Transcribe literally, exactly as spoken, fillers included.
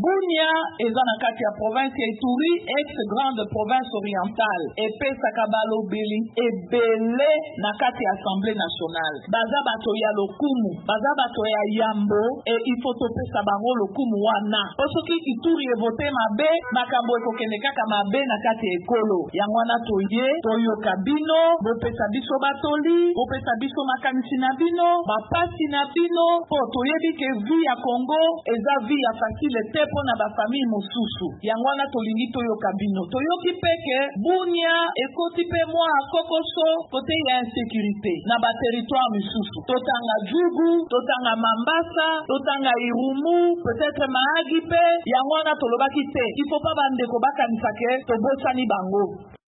Bunia eza na kati ya province ya Ituri, ex grande province orientale, epesaka balobeli ebele na kati ya Assemblée nationale. Baza bato ya lokumu, baza bato ya yambo, e ifo topesa bango lokumu wana. Osoki Ituri evote mabe, makambo ekokende kaka mabe na kati ya ekolo. Yango wana toye, toyoka bino, bopesa biso batoli, bopesa biso makanisi na bino, bapasi na bino, po toyebi ke vi ya Congo eza vi ya facile te po na ba famille mosusu. Yango wana tolingi toyoka bino. Toyoki peke Bunia ekoti pe mwa kokoso kote ya insécurité na ba territoire mosusu. Totanga Djugu, totanga Mambasa, totanga Irumu, peut-être Mahagi pe. Yango wana tolobaki te. Il faut pas bande ko bakanisa ke tobosani bango.